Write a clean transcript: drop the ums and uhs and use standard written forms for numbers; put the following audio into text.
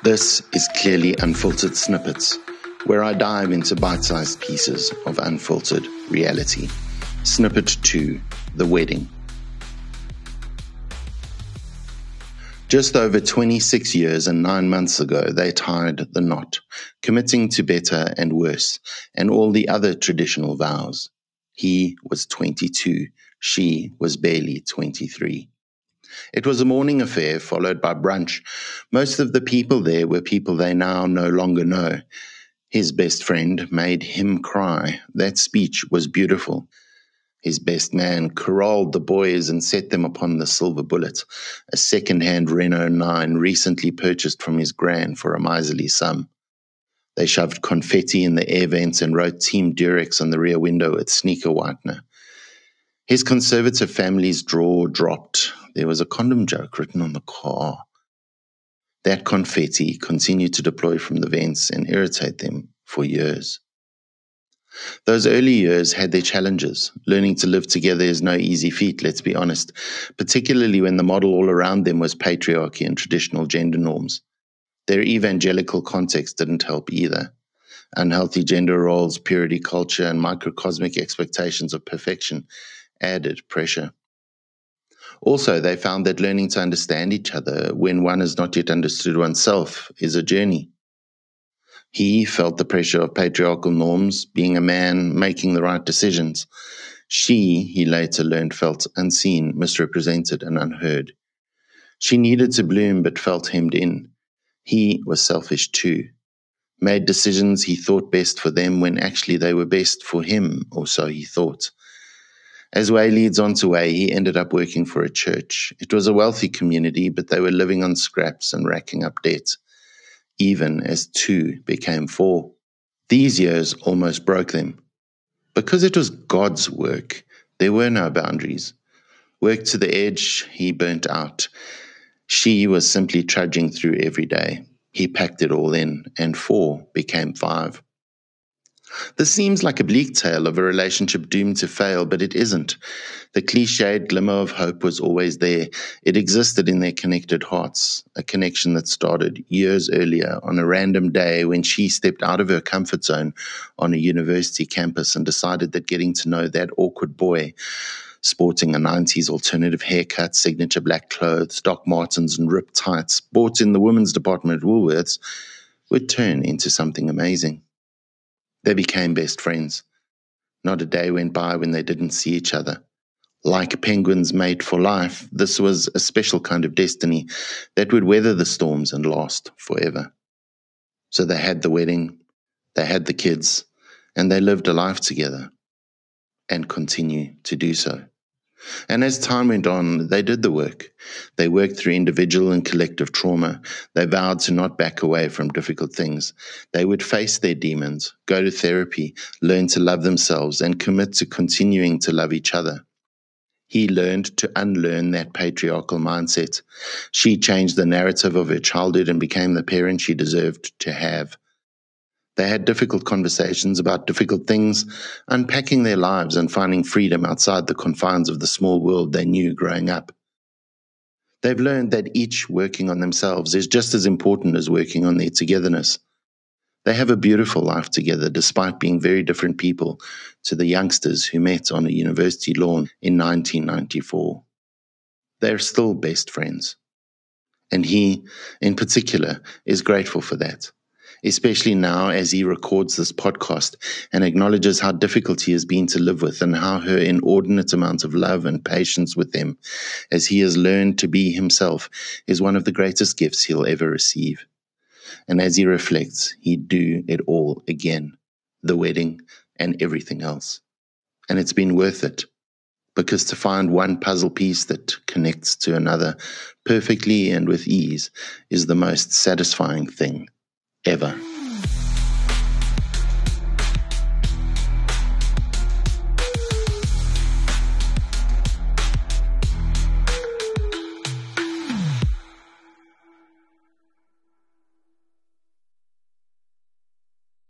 This is Clearly Unfiltered Snippets, where I dive into bite-sized pieces of unfiltered reality. Snippet 2, The Wedding. Just over 26 years and 9 months ago, they tied the knot, committing to better and worse, and all the other traditional vows. He was 22, she was barely 23. It was a morning affair followed by brunch. Most of the people there were people they now no longer know. His best friend made him cry. That speech was beautiful. His best man corralled the boys and set them upon the Silver Bullet, a second-hand Renault 9 recently purchased from his gran for a miserly sum. They shoved confetti in the air vents and wrote Team Durex on the rear window with sneaker whitener. His conservative family's jaw dropped. There was a condom joke written on the car. That confetti continued to deploy from the vents and irritate them for years. Those early years had their challenges. Learning to live together is no easy feat, let's be honest, particularly when the model all around them was patriarchy and traditional gender norms. Their evangelical context didn't help either. Unhealthy gender roles, purity culture, and microcosmic expectations of perfection added pressure. Also, they found that learning to understand each other when one has not yet understood oneself is a journey. He felt the pressure of patriarchal norms, being a man, making the right decisions. She, he later learned, felt unseen, misrepresented, and unheard. She needed to bloom but felt hemmed in. He was selfish too. Made decisions he thought best for them when actually they were best for him, or so he thought. As way leads on to way, he ended up working for a church. It was a wealthy community, but they were living on scraps and racking up debt, even as 2 became 4. These years almost broke them. Because it was God's work, there were no boundaries. Worked to the edge, he burnt out. She was simply trudging through every day. He packed it all in, and 4 became 5. This seems like a bleak tale of a relationship doomed to fail, but it isn't. The cliched glimmer of hope was always there. It existed in their connected hearts, a connection that started years earlier on a random day when she stepped out of her comfort zone on a university campus and decided that getting to know that awkward boy, sporting a 90s alternative haircut, signature black clothes, Doc Martens and ripped tights, bought in the women's department at Woolworths, would turn into something amazing. They became best friends. Not a day went by when they didn't see each other. Like penguins made for life, this was a special kind of destiny that would weather the storms and last forever. So they had the wedding, they had the kids, and they lived a life together and continue to do so. And as time went on, they did the work. They worked through individual and collective trauma. They vowed to not back away from difficult things. They would face their demons, go to therapy, learn to love themselves, and commit to continuing to love each other. He learned to unlearn that patriarchal mindset. She changed the narrative of her childhood and became the parent she deserved to have. They had difficult conversations about difficult things, unpacking their lives and finding freedom outside the confines of the small world they knew growing up. They've learned that each working on themselves is just as important as working on their togetherness. They have a beautiful life together despite being very different people to the youngsters who met on a university lawn in 1994. They're still best friends. And he, in particular, is grateful for that, especially now as he records this podcast and acknowledges how difficult he has been to live with and how her inordinate amount of love and patience with him, as he has learned to be himself, is one of the greatest gifts he'll ever receive. And as he reflects, he'd do it all again, the wedding and everything else. And it's been worth it, because to find one puzzle piece that connects to another perfectly and with ease is the most satisfying thing ever.